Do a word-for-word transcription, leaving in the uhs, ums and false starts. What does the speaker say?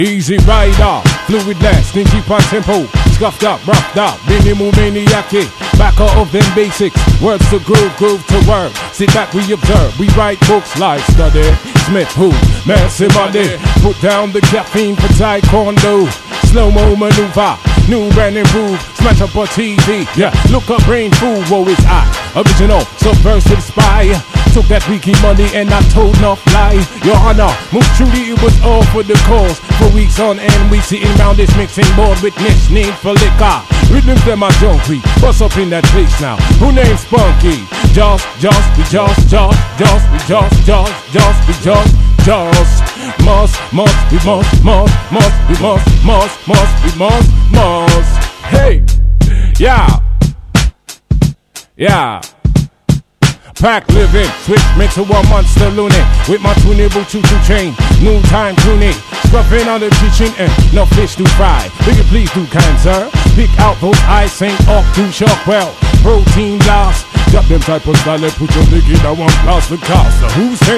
Easy rider, fluidness, stingy pan tempo, scuffed up, roughed up, minimal maniac, back out of them basics, words to groove, groove to work. Sit back, we observe, we write books like study. Smith who, Mercy Monday, put down the caffeine for taekwondo. Slow-mo maneuver, new brand improved, smash up on T V, yeah, look up brain food, woe is I, original, subversive spy, took that weekly money and I told no lie, your honor, most truly it was all for the cause, for weeks on end we sitting round this mixing board with niche need for liquor, rhythms them are junkie, bust up in that place now, who named Spunky, just, just, we just, just, just, we just, just, just, we just, just, must, must, we must, must, must, we must, must, must, we must, must, hey, yeah, yeah. Pack living, switch me to a monster loony with my tunable choo-choo chain, noon time tuning, scruffing on the kitchen and no fish to fry. Will you please do kind sir? Pick out those eyes, Saint off to shark well, protein loss. Got them type of style, put your dick in that one plus the cost. So who's